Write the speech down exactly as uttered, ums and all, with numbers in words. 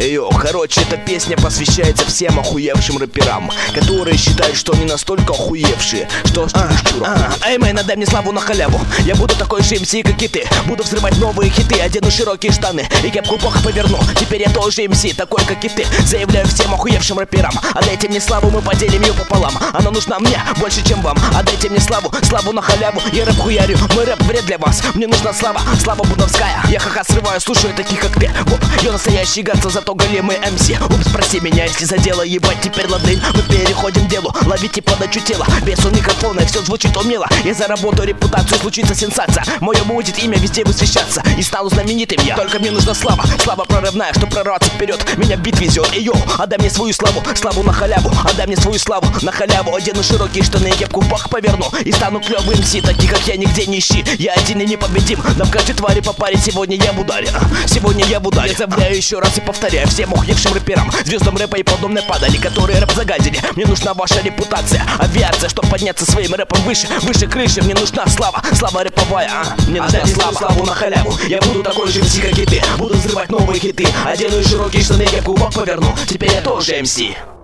Йо, короче, эта песня посвящается всем охуевшим рэперам, которые считают, что они настолько охуевшие, что стилишь чурок. Эй, мэй, надай мне славу на халяву. Я буду такой же эм си, как и ты. Буду взрывать новые хиты, одену широкие штаны и кепку бога поверну. Теперь я тоже эм си, такой как и ты. Заявляю всем охуевшим рэперам: отдайте мне славу, мы поделим ее пополам. Она нужна мне больше, чем вам. Отдайте мне славу, славу на халяву. Я рэп хуярю, мой рэп вред для вас. Мне нужна слава, слава бунтовская. Я ха-ха срываю, слушаю таких как ты. Воп, я настоящий ганца, зато големый эм си. Упс, прости меня, если задело, ебать, теперь лады. Мы переходим к делу, ловите подачу тела. Без у микрофона, и все звучит умело. Я заработаю репутацию, случится сенсация. Мое будет имя везде высвещаться, и стану знаменитым я. Только мне нужна слава, слава прорывная, чтоб прорваться вперед. Меня бит везет, и йоу, отдай мне свою славу, славу на халяву. Отдай мне свою славу на халяву. Одену широкие штаны, кепку в бах поверну и стану клевым эм си, таких как я нигде не ищи. Я один и непобедим, нам каждой твари по паре. Сегодня я в ударе, сегодня я в ударе. Я заявляю еще раз и повторяю всем охуевшим рэперам, звездам рэпа и подобной падали, которые рэп загадили. Мне нужна ваша репутация, авиация, чтоб подняться своим рэпом выше, выше крыши. Мне нужна слава, слава рэповая, а? Мне нужна слава, славу на халяву. Я буду такой же эм си, как и ты. Буду взрывать новые хиты, одену широкие штаны, кепку в бок поверну. Теперь я тоже эм си.